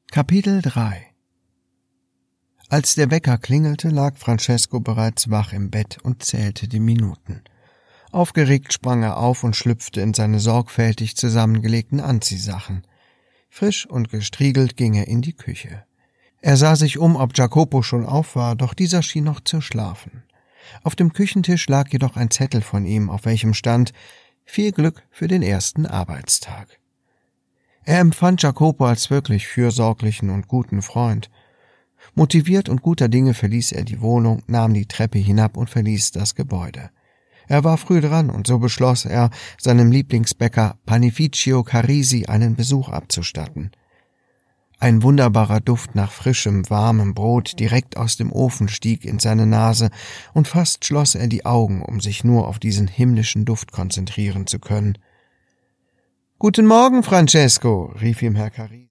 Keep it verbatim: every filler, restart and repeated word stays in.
Kapitel drei. Als der Wecker klingelte, lag Francesco bereits wach im Bett und zählte die Minuten. Aufgeregt sprang er auf und schlüpfte in seine sorgfältig zusammengelegten Anziehsachen. Frisch und gestriegelt ging er in die Küche. Er sah sich um, ob Jacopo schon auf war, doch dieser schien noch zu schlafen. Auf dem Küchentisch lag jedoch ein Zettel von ihm, auf welchem stand: »Viel Glück für den ersten Arbeitstag.« Er empfand Jacopo als wirklich fürsorglichen und guten Freund. Motiviert und guter Dinge verließ er die Wohnung, nahm die Treppe hinab und verließ das Gebäude. Er war früh dran, und so beschloss er, seinem Lieblingsbäcker Panificio Carisi einen Besuch abzustatten. Ein wunderbarer Duft nach frischem, warmem Brot direkt aus dem Ofen stieg in seine Nase, und fast schloss er die Augen, um sich nur auf diesen himmlischen Duft konzentrieren zu können. »Guten Morgen, Francesco«, rief ihm Herr Carisi.